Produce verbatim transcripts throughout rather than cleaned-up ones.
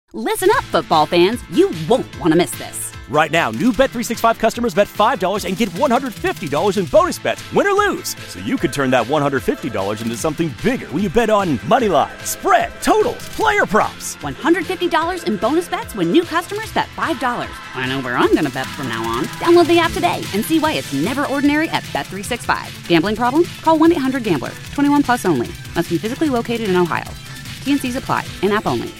Listen up, football fans. You won't want to miss this. Right now, new Bet three sixty-five customers bet five dollars and get one hundred fifty dollars in bonus bets, win or lose. So you could turn that one hundred fifty dollars into something bigger when you bet on money line, spread, totals, player props. one hundred fifty dollars in bonus bets when new customers bet five dollars. I know where I'm going to bet from now on. Download the app today and see why it's never ordinary at Bet three sixty-five. Gambling problem? Call one eight hundred gambler. twenty-one plus only. Must be physically located in Ohio. T N Cs apply. In-app only.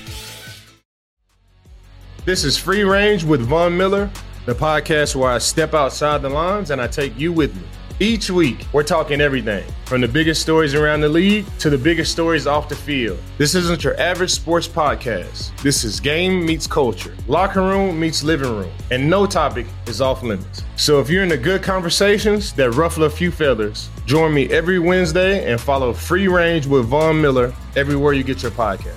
This is Free Range with Von Miller, the podcast where I step outside the lines and I take you with me. Each week, we're talking everything from the biggest stories around the league to the biggest stories off the field. This isn't your average sports podcast. This is game meets culture, locker room meets living room, and no topic is off limits. So if you're into good conversations that ruffle a few feathers, join me every Wednesday and follow Free Range with Von Miller everywhere you get your podcast.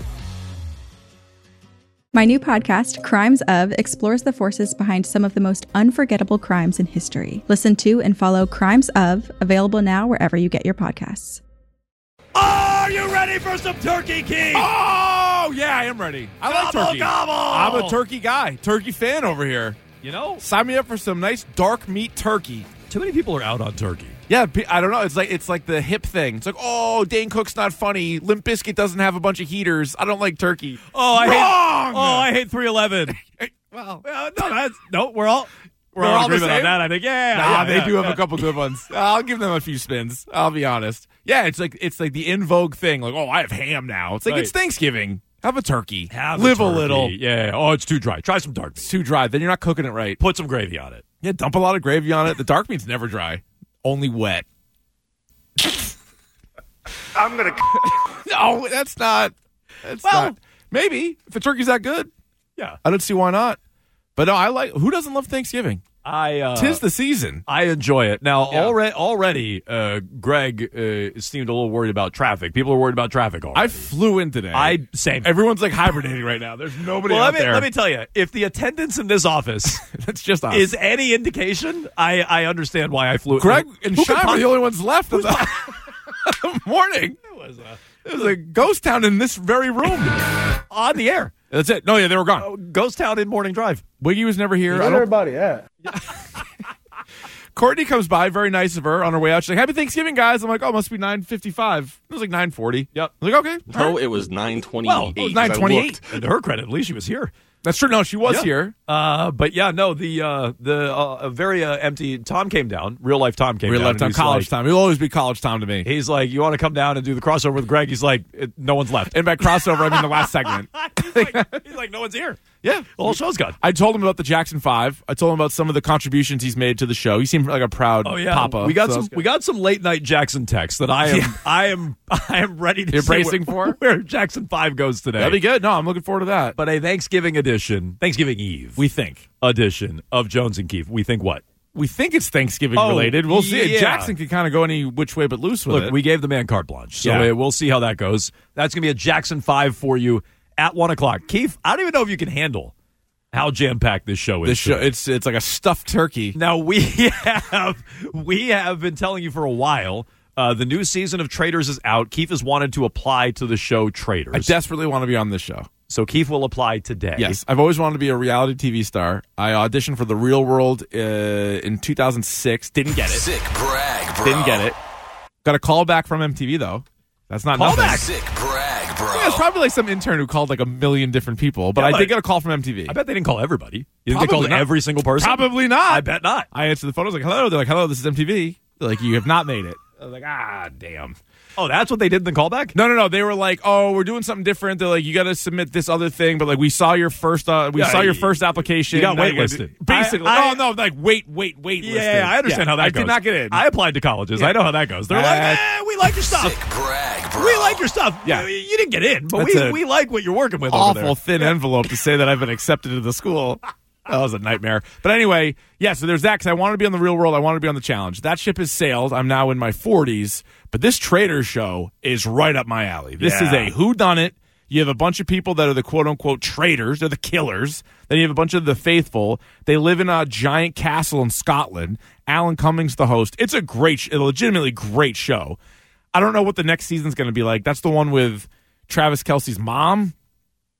My new podcast, Crimes Of, explores the forces behind some of the most unforgettable crimes in history. Listen to and follow Crimes Of, available now wherever you get your podcasts. Are you ready for some turkey, Keith? Oh, yeah, I am ready. I Gobble, like turkey. gobble. I'm a turkey guy, turkey fan over here. You know, Sign me up for some nice dark meat turkey. too many people are out on turkey. Yeah, I don't know. It's like it's like the hip thing. It's like, oh, Dane Cook's not funny. Limp Bizkit doesn't have a bunch of heaters. I don't like turkey. Oh, I Wrong! hate. Oh, I hate three eleven. Well, Uh, no, that's no. We're all we're, We're all all in the agreement on same? that. I think. Yeah, nah, yeah, they yeah, do have yeah. a couple good ones. I'll give them a few spins. I'll be honest. Yeah, it's like it's like the in vogue thing. Like, oh, I have ham now. It's like Right. it's Thanksgiving. Have a turkey. Have a Live a, turkey. little. Yeah. Oh, it's too dry. Try some dark meat. It's too dry. Then you're not cooking it right. Put some gravy on it. Yeah, dump a lot of gravy on it. The dark meat's never dry. Only wet. I'm going to... No, that's not. That's Well- not. Maybe if a turkey's that good, Yeah. I don't see why not. But no, I like. Who doesn't love Thanksgiving? I. Uh, Tis the season. I enjoy it. Now, Yeah. already, already, uh, Greg uh, seemed a little worried about traffic. People are worried about traffic already. I flew in today. I same. Everyone's like hibernating right now. There's nobody well, out let me there. let me tell you, if the attendance in this office That's just us. is any indication, I I understand why I flew. Greg and Who could Sean were pos- the only ones left in the, the morning. It was, uh, It was a ghost town in this very room. on the air. That's it. No, yeah, they were gone. Oh, Ghost Town in Morning Drive. Wiggy was never here. I don't- everybody at? Courtney comes by, very nice of her, on her way out. She's like, "Happy Thanksgiving, guys." I'm like, "Oh, it must be nine fifty-five." It was like nine forty. Yep. I was like, "Okay." all No, right. it was nine twenty-eight. Well, it was nine twenty-eight. And to her credit, at least she was here. That's true. No, she was Yeah. here. Uh, but yeah, no, the uh, the uh, very uh, empty Tom came down. Real life Tom came Real down. life and time, he's college like- time. It'll always be college time to me. He's like, "You want to come down and do the crossover with Greg?" He's like, "It- "No one's left." And by crossover, I mean the last segment. he's, like, he's like, "No one's here." Yeah. The whole show's gone. I told him about the Jackson Five. I told him about some of the contributions he's made to the show. He seemed like a proud Oh yeah, papa. we got so some. that's good. We got some late night Jackson texts that I am. Yeah. I am. I am ready to. You're say bracing where, for? where Jackson Five goes today. That'd be good. No, I'm looking forward to that. But a Thanksgiving edition, Thanksgiving Eve, we think. edition of Jones and Keefe. We think what? We think it's Thanksgiving Oh, related. We'll see. yeah. Jackson can kind of go any which way but loose with Look, it. we gave the man carte blanche, so Yeah. uh, we'll see how that goes. That's going to be a Jackson Five for you at one o'clock. Keith, I don't even know if you can handle how jam packed this show is. this show, today. it's it's like a stuffed turkey. Now we have we have been telling you for a while. Uh, the new season of Traitors is out. Keith has wanted to apply to the show Traitors, I desperately want to be on this show. so Keith will apply today. Yes, I've always wanted to be a reality T V star. I auditioned for The Real World uh, in two thousand six. Didn't get it. Sick brag, bro. Didn't get it. Got a call back from M T V though. That's not Call nothing. back. Sick brag, bro. Yeah, it's probably like some intern who called like a million different people, but Yeah, I but- did get a call from M T V. I bet they didn't call everybody. You think they Probably called not. every single person? Probably not. I bet not. I answered the phone. I was like, "Hello." They're like, "Hello, this is M T V." They're like, "You have not made it." I was like, "Ah, damn." Oh, that's what they did in the callback? No, no, no. They were like, "Oh, we're doing something different." They're like, "You got to submit this other thing," but like, we saw your first, uh, we Yeah, saw your you- first application. you got Now waitlisted. Basically, I- I- oh no, like wait, wait, wait. Yeah, I understand how that I goes. did not get in. I applied to colleges. Yeah. I know how that goes. They're Uh, like, eh, we like your stuff. Sick brag, bro. We like your stuff. Yeah. You, you didn't get in, but That's we, a we like what you're working with over there. Awful thin envelope to say that I've been accepted to the school. That was a nightmare. But anyway, yeah, so there's that because I wanted to be on The Real World. I wanted to be on The Challenge. That ship has sailed. I'm now in my forties. But this Traitors show is right up my alley. This is Yeah. a whodunit. You have a bunch of people that are the quote-unquote traitors. They're the killers. Then you have a bunch of the faithful. They live in a giant castle in Scotland. Alan Cummings, the host. It's a great, sh- a legitimately great show. I don't know what the next season's going to be like. That's the one with Travis Kelce's mom.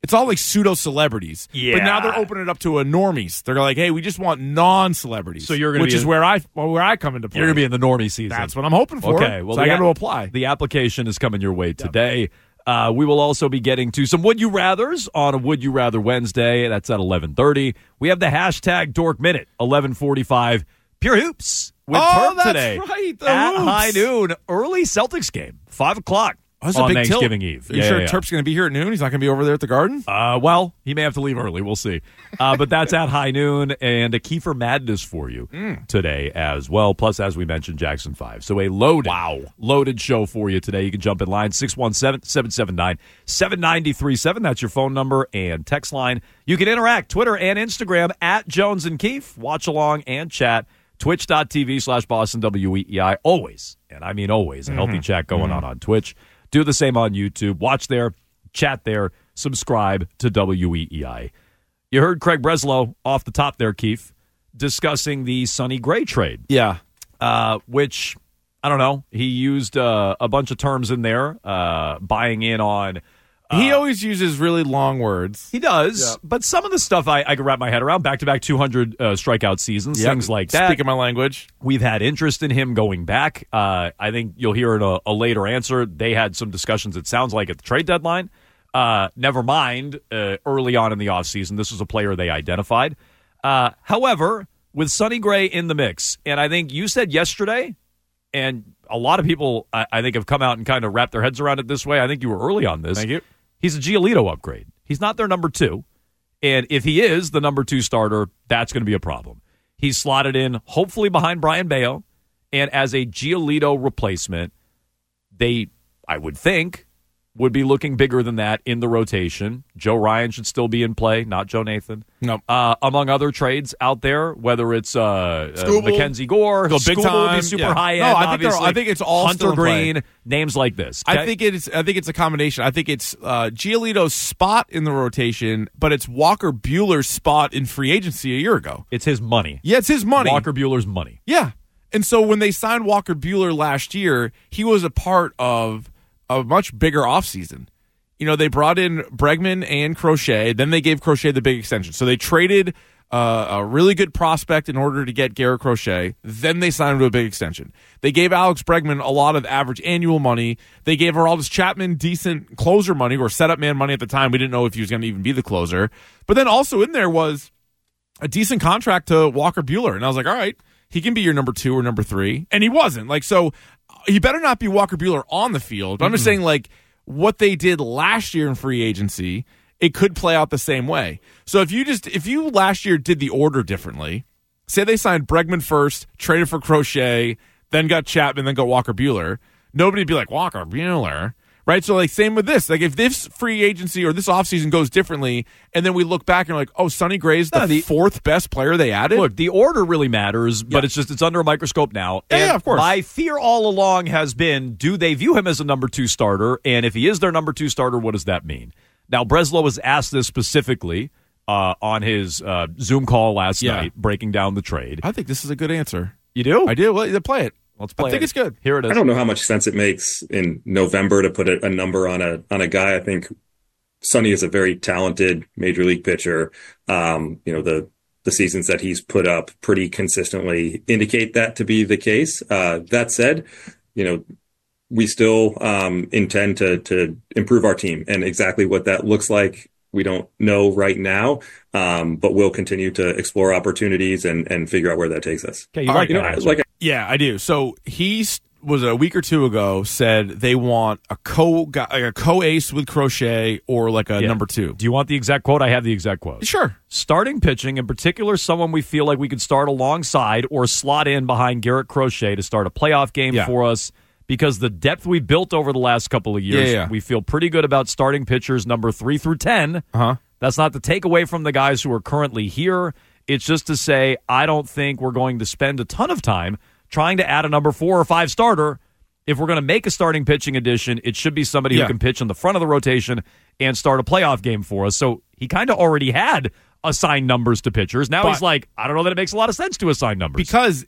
It's all like pseudo celebrities. Yeah. But now they're opening it up to a normies. They're like, hey, we just want non-celebrities. So you're gonna which be is in- where I well, where I come into play. You're going to be in the normie season. That's what I'm hoping for. Okay, well, so I the got to a- apply. The application is coming your way today. Uh, we will also be getting to some Would You Rathers on a Would You Rather Wednesday. That's at eleven thirty. We have the hashtag Dork Minute, eleven forty-five. Pure Hoops with Oh, Turp that's today. right, the at Hoops. high noon. Early Celtics game, five o'clock Oh, that's a on big Thanksgiving tilt. Eve. Are you Yeah, sure yeah, yeah. Turp's going to be here at noon? He's not going to be over there at the Garden? Uh, well, he may have to leave early. We'll see. Uh, but that's at high noon, and a Kiefer Madness for you Mm. today as well. Plus, as we mentioned, Jackson five. So a loaded, wow. loaded show for you today. You can jump in line six one seven, seven seven nine, seven nine three seven. That's your phone number and text line. You can interact Twitter and Instagram at Jones and Keefe. Watch along and chat. Twitch.tv slash Boston W E E I. Always, and I mean always, a healthy chat going on on Twitch. Do the same on YouTube. Watch there, chat there, subscribe to W E E I. You heard Craig Breslow off the top there, Keith, discussing the Sonny Gray trade, Yeah. uh, which, I don't know, he used uh, a bunch of terms in there, uh, buying in on... He always uses really long words. He does, Yeah. but some of the stuff I, I can wrap my head around, back-to-back two hundred uh, strikeout seasons, things like that. Speaking my language. We've had interest in him going back. Uh, I think you'll hear in a, a later answer. They had some discussions, it sounds like, at the trade deadline. Uh, never mind, uh, early on in the offseason, this was a player they identified. Uh, however, with Sonny Gray in the mix, and I think you said yesterday, and a lot of people, I, I think, have come out and kind of wrapped their heads around it this way. I think you were early on this. Thank you. He's a Giolito upgrade. He's not their number two. And if he is the number two starter, that's going to be a problem. He's slotted in, hopefully, behind Brian Bayo. And as a Giolito replacement, they, I would think, would be looking bigger than that in the rotation. Joe Ryan should still be in play, not Joe Nathan. No. Uh, among other trades out there, whether it's uh, uh, Scooble. Mackenzie Gore, Go big Scooble would be time, super yeah. high No, end. I think they're- obviously. I think it's all Hunter still in play. Green, names like this. I okay? think it's I think it's a combination. I think it's uh, Giolito's spot in the rotation, but it's Walker Buehler's spot in free agency a year ago. it's his money. Yeah, it's his money. Walker Buehler's money. Yeah. And so when they signed Walker Buehler last year, he was a part of a much bigger offseason. You know, they brought in Bregman and Crochet. Then they gave Crochet the big extension. So they traded uh, a really good prospect in order to get Garrett Crochet. Then they signed him to a big extension. They gave Alex Bregman a lot of average annual money. They gave Aroldis Chapman decent closer money or setup man money at the time. We didn't know if he was going to even be the closer. But then also in there was a decent contract to Walker Buehler. And I was like, all right, he can be your number two or number three. And he wasn't. Like, so he better not be Walker Buehler on the field. But I'm just saying, like, what they did last year in free agency, it could play out the same way. So if you just if you last year did the order differently, say they signed Bregman first, traded for Crochet, then got Chapman, then got Walker Buehler, nobody'd be like, Walker Buehler, right? So like same with this. Like if this free agency or this offseason goes differently, and then we look back and we're like, oh, Sonny Gray's the, No, the- fourth best player they added? Look, the order really matters, but Yeah. it's just it's under a microscope now. Yeah, And yeah, of course. my fear all along has been, do they view him as a number two starter? And if he is their number two starter, what does that mean? Now, Breslow was asked this specifically uh, on his uh, Zoom call last Yeah. night, breaking down the trade. I think this is a good answer. You do? I do. Well, play it. Let's play I think it. it's good. Here it is. I don't know how much sense it makes in November to put a, a number on a on a guy. I think Sonny is a very talented major league pitcher. Um, you know, the the seasons that he's put up pretty consistently indicate that to be the case. Uh, that said, you know, we still um, intend to to improve our team, and exactly what that looks like, we don't know right now. Um, but we'll continue to explore opportunities and and figure out where that takes us. Okay, you All like right, that You know, answer. like I Yeah, I do. So he was a week or two ago said they want a co guy, like a co ace with Crochet or like a Yeah. number two. Do you want the exact quote? I have the exact quote. Sure. Starting pitching, in particular, someone we feel like we could start alongside or slot in behind Garrett Crochet to start a playoff game Yeah. for us, because the depth we built over the last couple of years, Yeah, yeah. we feel pretty good about starting pitchers number three through ten. Uh huh. That's not to take away from the guys who are currently here. It's just to say I don't think we're going to spend a ton of time trying to add a number four or five starter. If we're going to make a starting pitching addition, it should be somebody Yeah. who can pitch in the front of the rotation and start a playoff game for us. So he kind of already had assigned numbers to pitchers. Now But- he's like, I don't know that it makes a lot of sense to assign numbers. Because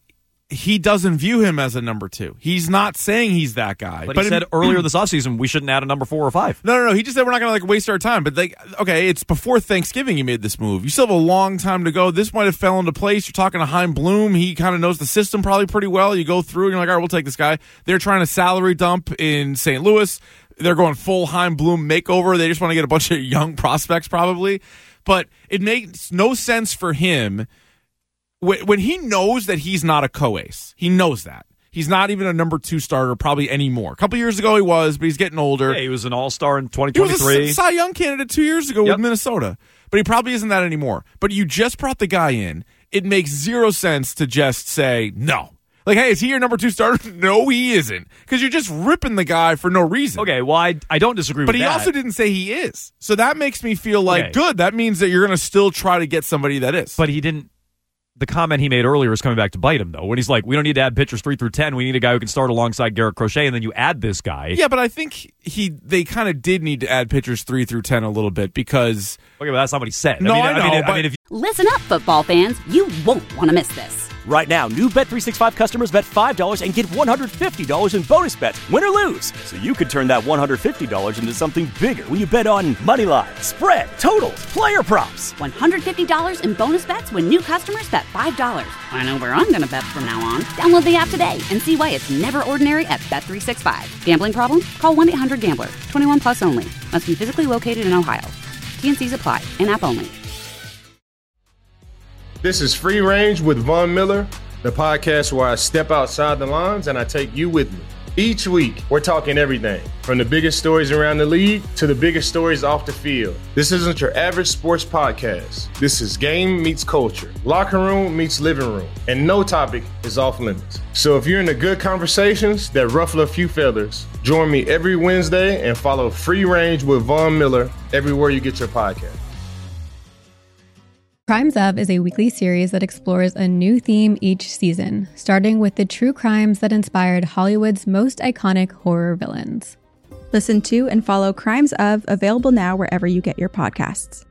he doesn't view him as a number two. He's not saying he's that guy. But, but he said it, earlier this offseason we shouldn't add a number four or five. No, no, no. He just said we're not going to like waste our time. But like, okay, it's before Thanksgiving you made this move. You still have a long time to go. This might have fell into place. You're talking to Chaim Bloom. He kind of knows the system probably pretty well. You go through and you're like, all right, we'll take this guy. They're trying to salary dump in Saint Louis. They're going full Chaim Bloom makeover. They just want to get a bunch of young prospects probably. But it makes no sense for him when he knows that he's not a co-ace. He knows that. He's not even a number two starter probably anymore. A couple years ago he was, but he's getting older. Yeah, he was an all-star in twenty twenty-three. He was a Cy Young candidate two years ago yep. with Minnesota. But he probably isn't that anymore. But you just brought the guy in. It makes zero sense to just say no. Like, hey, is he your number two starter? No, he isn't. Because you're just ripping the guy for no reason. Okay, well, I, I don't disagree but with that. But he also didn't say he is. So that makes me feel like, okay. good. That means that you're going to still try to get somebody that is. But he didn't. The comment he made earlier is coming back to bite him, though, when he's like, we don't need to add pitchers three through ten. We need a guy who can start alongside Garrett Crochet, and then you add this guy. Yeah, but I think he they kind of did need to add pitchers three through ten a little bit because... Okay, but that's not what he said. No, I, mean, I know. I mean, but... I mean, if you... Listen up, football fans. You won't want to miss this. Right now, new Bet three sixty-five customers bet five dollars and get one hundred fifty dollars in bonus bets, win or lose. So you could turn that one hundred fifty dollars into something bigger when you bet on money line, spread, totals, player props. one hundred fifty dollars in bonus bets when new customers bet five dollars. I know where I'm going to bet from now on. Download the app today and see why it's never ordinary at Bet three sixty-five. Gambling problem? Call one eight hundred gambler. twenty-one plus only. Must be physically located in Ohio. T N Cs apply. In-app only. This is Free Range with Von Miller, the podcast where I step outside the lines and I take you with me. Each week, we're talking everything from the biggest stories around the league to the biggest stories off the field. This isn't your average sports podcast. This is game meets culture, locker room meets living room, and no topic is off limits. So if you're into good conversations that ruffle a few feathers, join me every Wednesday and follow Free Range with Von Miller everywhere you get your podcast. Crimes Of is a weekly series that explores a new theme each season, starting with the true crimes that inspired Hollywood's most iconic horror villains. Listen to and follow Crimes Of, available now wherever you get your podcasts.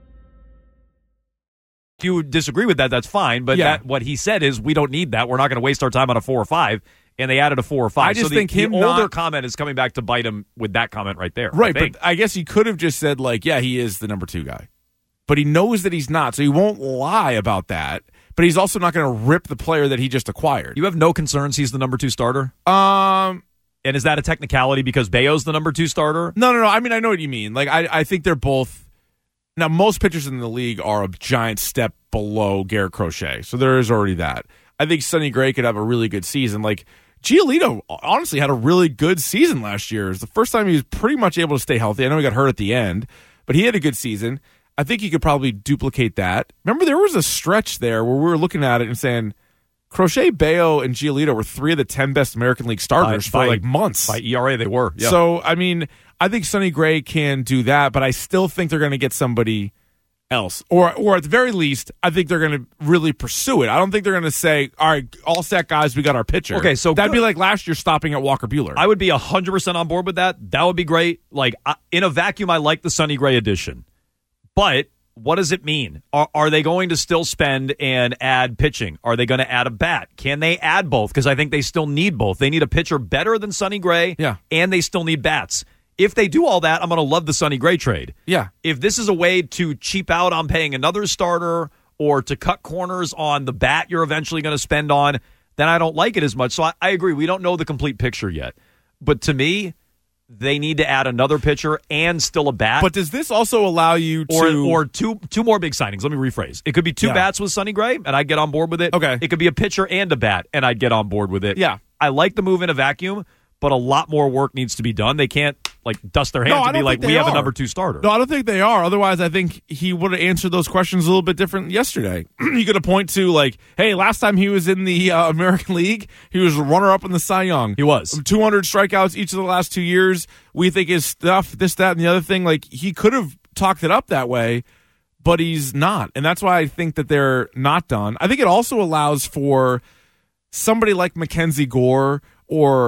If you disagree with that, that's fine, but yeah. that, what he said is we don't need that. We're not going to waste our time on a four or five, and they added a four or five. I just so the, think him the older not, comment is coming back to bite him with that comment right there. Right, I but I guess he could have just said, like, yeah, he is the number two guy. But he knows that he's not, so he won't lie about that. But he's also not going to rip the player that he just acquired. You have no concerns he's the number two starter? Um, And is that a technicality because Bayo's the number two starter? No, no, no. I mean, I know what you mean. Like, I, I think they're both... Now, most pitchers in the league are a giant step below Garrett Crochet, so there is already that. I think Sonny Gray could have a really good season. Like, Giolito honestly had a really good season last year. It was the first time he was pretty much able to stay healthy. I know he got hurt at the end, but he had a good season. I think you could probably duplicate that. Remember, there was a stretch there where we were looking at it and saying, Crochet, Bayo, and Giolito were three of the ten best American League starters by, for by, like months. By E R A, they were. Yeah. So, I mean, I think Sonny Gray can do that, but I still think they're going to get somebody else. Or, or at the very least, I think they're going to really pursue it. I don't think they're going to say, all right, all set guys, we got our pitcher. Okay, so that'd good. be like last year stopping at Walker Buehler. I would be one hundred percent on board with that. That would be great. Like, in a vacuum, I like the Sonny Gray edition. But what does it mean? Are, are they going to still spend and add pitching? Are they going to add a bat? Can they add both? Because I think they still need both. They need a pitcher better than Sonny Gray, yeah. and they still need bats. If they do all that, I'm going to love the Sonny Gray trade. Yeah. If this is a way to cheap out on paying another starter or to cut corners on the bat you're eventually going to spend on, then I don't like it as much. So I, I agree. We don't know the complete picture yet. But to me, they need to add another pitcher and still a bat. But does this also allow you to... Or, or two two more big signings. Let me rephrase. It could be two yeah. bats with Sonny Gray, and I'd get on board with it. Okay. It could be a pitcher and a bat, and I'd get on board with it. Yeah. I like the move in a vacuum, but a lot more work needs to be done. They can't like dust their hands no, and be like, we have are. a number two starter. No, I don't think they are. Otherwise, I think he would have answered those questions a little bit different yesterday. He could have pointed to, like, hey, last time he was in the uh, American League, he was a runner-up in the Cy Young. He was. two hundred strikeouts each of the last two years. We think his stuff, this, that, and the other thing. Like, he could have talked it up that way, but he's not. And that's why I think that they're not done. I think it also allows for somebody like Mackenzie Gore or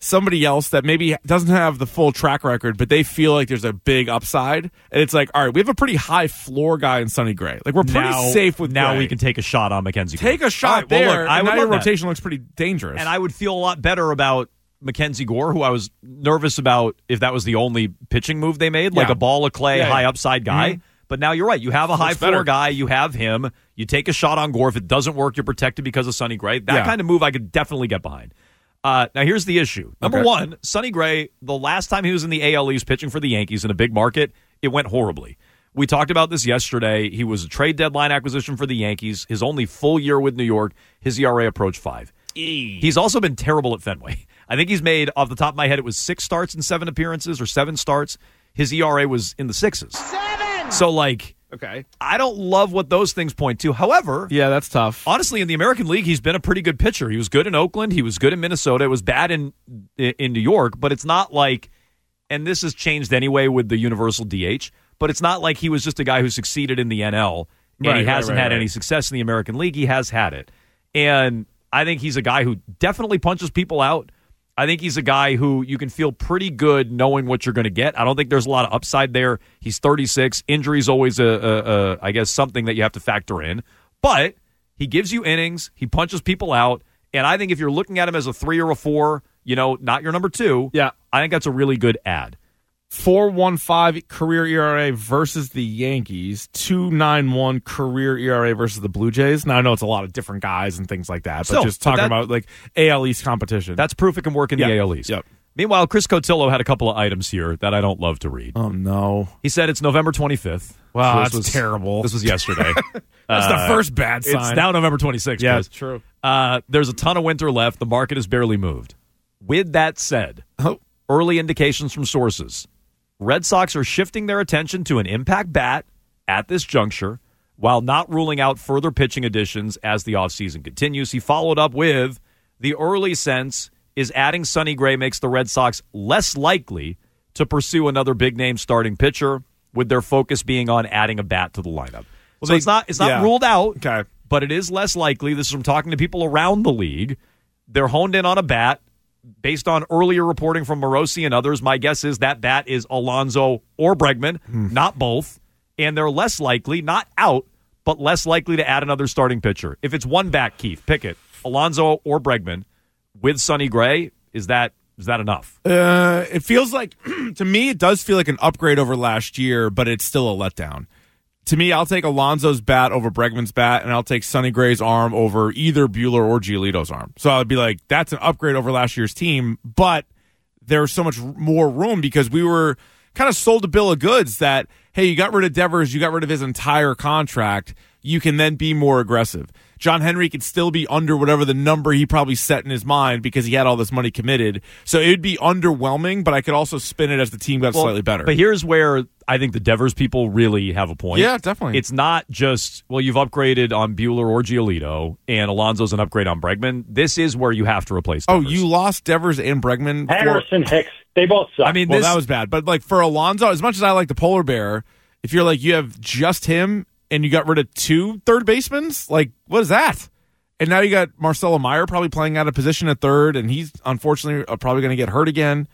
somebody else that maybe doesn't have the full track record, but they feel like there's a big upside. And it's like, all right, we have a pretty high floor guy in Sonny Gray. Like, we're pretty now, safe with Now Gray. we can take a shot on Mackenzie Take Gore. a shot All right, well, there, look, I and would now your love that. rotation looks pretty dangerous. And I would feel a lot better about Mackenzie Gore, who I was nervous about if that was the only pitching move they made, like Yeah. a ball of clay, Yeah, yeah. high upside guy. Mm-hmm. But now you're right. You have a high Looks floor better. guy. You have him. You take a shot on Gore. If it doesn't work, you're protected because of Sonny Gray. That Yeah. kind of move I could definitely get behind. Uh, now, here's the issue. Number Okay. one, Sonny Gray, the last time he was in the A L East pitching for the Yankees in a big market, it went horribly. We talked about this yesterday. He was a trade deadline acquisition for the Yankees. His only full year with New York, his E R A approached five. He's also been terrible at Fenway. I think he's made, off the top of my head, it was six starts and seven appearances or seven starts. His E R A was in the sixes. Seven! So, like, okay. I don't love what those things point to. However, Yeah, that's tough. honestly, in the American League, he's been a pretty good pitcher. He was good in Oakland. He was good in Minnesota. It was bad in in New York, but it's not like, and this has changed anyway with the universal D H, but it's not like he was just a guy who succeeded in the N L and Right, he right, hasn't right, had right. any success in the American League. He has had it. And I think he's a guy who definitely punches people out. I think he's a guy who you can feel pretty good knowing what you're going to get. I don't think there's a lot of upside there. He's thirty-six. Injury's always, a, a, a, I guess, something that you have to factor in. But he gives you innings. He punches people out. And I think if you're looking at him as a three or a four, you know, not your number two, Yeah. I think that's a really good ad. four point one five career E R A versus the Yankees, two point nine one career E R A versus the Blue Jays. Now, I know it's a lot of different guys and things like that, but Still, just but talking that- about like A L East competition. That's proof it can work in Yeah. the A L East. Yep. Meanwhile, Chris Cotillo had a couple of items here that I don't love to read. Oh, no. He said it's November twenty-fifth. Wow, So that's this was, terrible. This was yesterday. That's the first bad sign. It's now November twenty-sixth. Yeah, guys. it's true. Uh, there's a ton of winter left. The market has barely moved. With that said, Oh. early indications from sources, Red Sox are shifting their attention to an impact bat at this juncture while not ruling out further pitching additions as the offseason continues. He followed up with the early sense is adding Sonny Gray makes the Red Sox less likely to pursue another big-name starting pitcher, with their focus being on adding a bat to the lineup. Well, so they- it's not it's not yeah. ruled out, Okay. but it is less likely. This is from talking to people around the league. They're honed in on a bat. Based on earlier reporting from Morosi and others, my guess is that bat is Alonso or Bregman, not both. And they're less likely, not out, but less likely to add another starting pitcher. If it's one bat, Keith, pick it. Alonso or Bregman with Sonny Gray, is that is that enough? Uh, it feels like, to me, it does feel like an upgrade over last year, but it's still a letdown. To me, I'll take Alonso's bat over Bregman's bat, and I'll take Sonny Gray's arm over either Buehler or Giolito's arm. So I'd be like, that's an upgrade over last year's team, but there's so much more room because we were kind of sold a bill of goods that, hey, you got rid of Devers, you got rid of his entire contract, you can then be more aggressive. John Henry could still be under whatever the number he probably set in his mind because he had all this money committed. So it would be underwhelming, but I could also spin it as the team got Well, slightly better. But here's where I think the Devers people really have a point. Yeah, definitely. It's not just, well, you've upgraded on Buehler or Giolito, and Alonso's an upgrade on Bregman. This is where you have to replace oh, Devers. you lost Devers and Bregman before? Harrison Hicks, they both suck. I mean, Well, this, that was bad. But like for Alonso, as much as I like the polar bear, if you're like you have just him and you got rid of two third basemen, like what is that? And now you got Marcelo Meyer probably playing out of position at third, and he's unfortunately uh, probably going to get hurt again.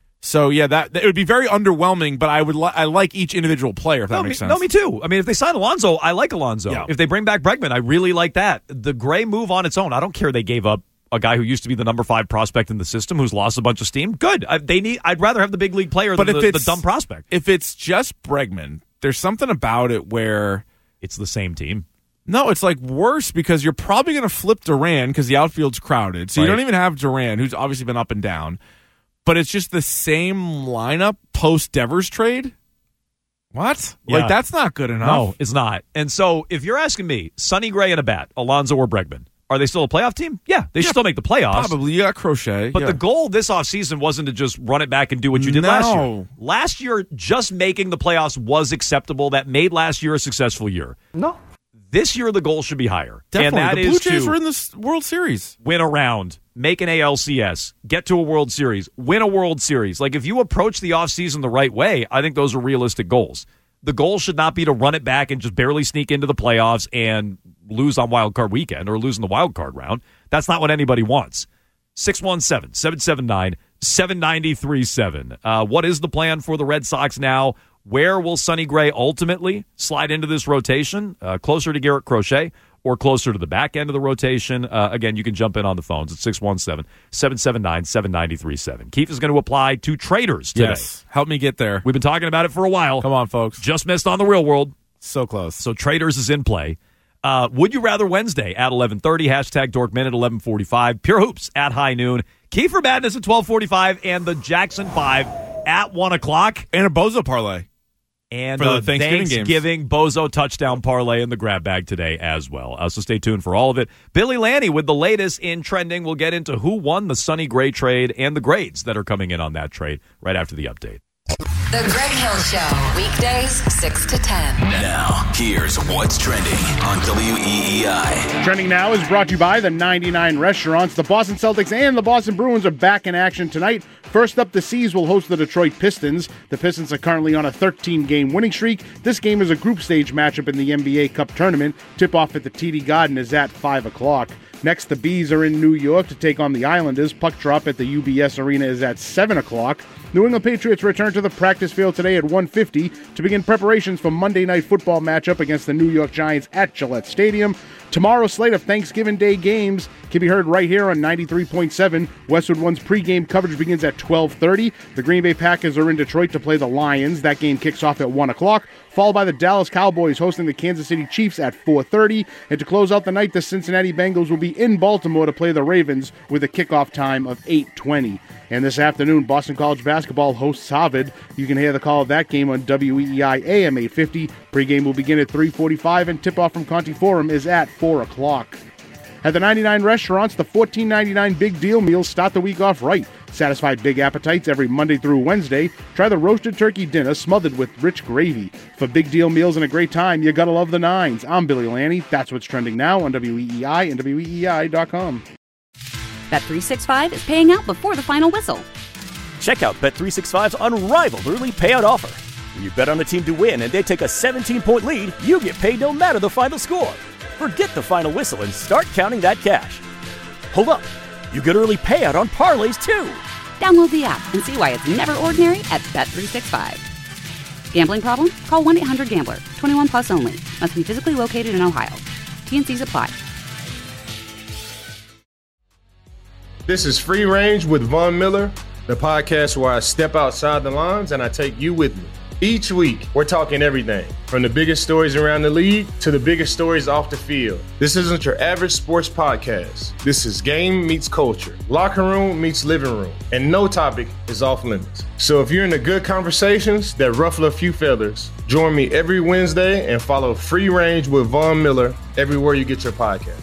So yeah, that, that it would be very underwhelming. But I would li- I like each individual player if that no, makes me, sense. No, me too. I mean, if they sign Alonso, I like Alonso. Yeah. If they bring back Bregman, I really like that. The Gray move on its own, I don't care they gave up a guy who used to be the number five prospect in the system who's lost a bunch of steam. Good. I, they need. I'd rather have the big league player But than if the, the it's- dumb prospect. If it's just Bregman, there's something about it where. It's the same team. No, it's like worse because you're probably going to flip Duran because the outfield's crowded. So you Right. don't even have Duran, who's obviously been up and down. But it's just the same lineup post Devers trade. What? Yeah. Like that's not good enough. No, it's not. And so if you're asking me, Sonny Gray and a bat, Alonso or Bregman, are they still a playoff team? Yeah, they should still make the playoffs. Probably you got Crochet. But yeah. the goal this offseason wasn't to just run it back and do what you did last year. No. Last year, just making the playoffs was acceptable. That made last year a successful year. no. This year, the goal should be higher. Definitely. And that the Blue is Jays to were in the s- World Series. win a round, make an A L C S, get to a World Series, win a World Series. Like, if you approach the offseason the right way, I think those are realistic goals. The goal should not be to run it back and just barely sneak into the playoffs and lose on wild card weekend or lose in the wild card round. That's not what anybody wants. six one seven, seven seven nine, seven nine three seven. Uh, what is the plan for the Red Sox now? Where will Sonny Gray ultimately slide into this rotation? Uh, closer to Garrett Crochet or closer to the back end of the rotation? Uh, again, you can jump in on the phones at six one seven, seven seven nine, seven nine three seven. Keith is going to apply to traders today. Yes, help me get there. We've been talking about it for a while. Come on, folks. Just missed on the Real World. So close. So traders is in play. Uh, Would You Rather Wednesday at eleven thirty, hashtag Dork Minute eleven forty-five, Pure Hoops at high noon, Kiefer Madness at twelve forty-five, and the Jackson five at one o'clock. And a Bozo parlay. And for the uh, Thanksgiving, Thanksgiving Bozo touchdown parlay in the grab bag today as well. Uh, so stay tuned for all of it. Billy Lanny with the latest in trending. We'll get into who won the Sonny Gray trade and the grades that are coming in on that trade right after the update. The Greg Hill Show, weekdays six to ten. Now, here's what's trending on W E E I. Trending now is brought to you by the ninety-nine Restaurants. The Boston Celtics and the Boston Bruins are back in action tonight. First up, the C's will host the Detroit Pistons. The Pistons are currently on a thirteen-game winning streak. This game is a group stage matchup in the N B A Cup tournament. Tip-off at the T D Garden is at five o'clock. Next, the Bees are in New York to take on the Islanders. Puck drop at the U B S Arena is at seven o'clock. New England Patriots return to the practice field today at one fifty to begin preparations for Monday Night Football matchup against the New York Giants at Gillette Stadium. Tomorrow's slate of Thanksgiving Day games can be heard right here on ninety-three point seven. Westwood One's pregame coverage begins at twelve thirty. The Green Bay Packers are in Detroit to play the Lions. That game kicks off at one o'clock, followed by the Dallas Cowboys hosting the Kansas City Chiefs at four thirty. And to close out the night, the Cincinnati Bengals will be in Baltimore to play the Ravens with a kickoff time of eight twenty. And this afternoon, Boston College basketball hosts Harvard. You can hear the call of that game on W E E I A M eight fifty. Pregame will begin at three forty-five, and tip-off from Conti Forum is at four o'clock. At the ninety-nine Restaurants, the fourteen ninety-nine Big Deal meals start the week off right. Satisfy big appetites every Monday through Wednesday. Try the roasted turkey dinner smothered with rich gravy. For big deal meals and a great time, you gotta love the nines. I'm Billy Lanny. That's what's trending now on W E E I and W E E I dot com. Bet three sixty-five is paying out before the final whistle. Check out Bet three sixty-five's unrivaled early payout offer. When you bet on a team to win and they take a seventeen-point lead, you get paid no matter the final score. Forget the final whistle and start counting that cash. Hold up. You get early payout on parlays, too. Download the app and see why it's never ordinary at Bet three sixty-five. Gambling problem? Call one eight hundred gambler. twenty-one plus only. Must be physically located in Ohio. T and Cs apply. This is Free Range with Von Miller, the podcast where I step outside the lines and I take you with me. Each week, we're talking everything from the biggest stories around the league to the biggest stories off the field. This isn't your average sports podcast. This is game meets culture, locker room meets living room, and no topic is off limits. So if you're into good conversations that ruffle a few feathers, join me every Wednesday and follow Free Range with Von Miller everywhere you get your podcast.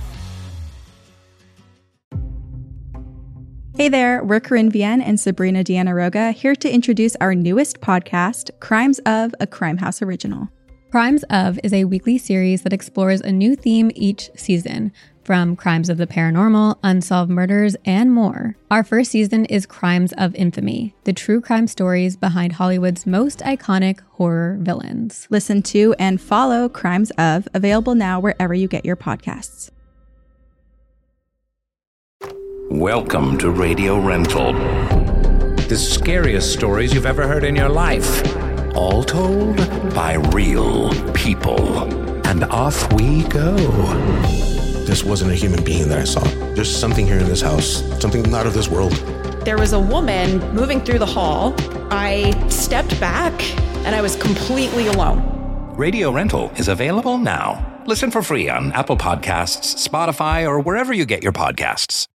Hey there, we're Corinne Vienne and Sabrina Deanna Roga here to introduce our newest podcast, Crimes of, a Crime House original. Crimes of is a weekly series that explores a new theme each season, from crimes of the paranormal, unsolved murders, and more. Our first season is Crimes of Infamy, the true crime stories behind Hollywood's most iconic horror villains. Listen to and follow Crimes of, available now wherever you get your podcasts. Welcome to Radio Rental. The scariest stories you've ever heard in your life. All told by real people. And off we go. This wasn't a human being that I saw. There's something here in this house. Something not of this world. There was a woman moving through the hall. I stepped back and I was completely alone. Radio Rental is available now. Listen for free on Apple Podcasts, Spotify, or wherever you get your podcasts.